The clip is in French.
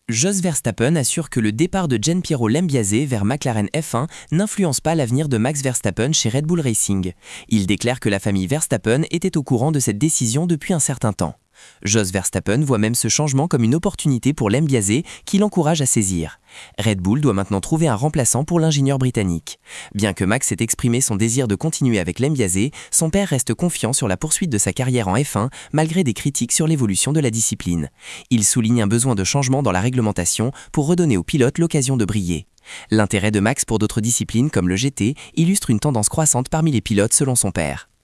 Jos Verstappen assure que le départ de Gianpiero Lambiase vers McLaren F1 n'influence pas l'avenir de Max Verstappen chez Red Bull Racing. Il déclare que la famille Verstappen était au courant de cette décision depuis un certain temps. Jos Verstappen voit même ce changement comme une opportunité pour Lambiase qui l'encourage à saisir. Red Bull doit maintenant trouver un remplaçant pour l'ingénieur britannique. Bien que Max ait exprimé son désir de continuer avec Lambiase, son père reste confiant sur la poursuite de sa carrière en F1 malgré des critiques sur l'évolution de la discipline. Il souligne un besoin de changement dans la réglementation pour redonner aux pilotes l'occasion de briller. L'intérêt de Max pour d'autres disciplines comme le GT illustre une tendance croissante parmi les pilotes selon son père.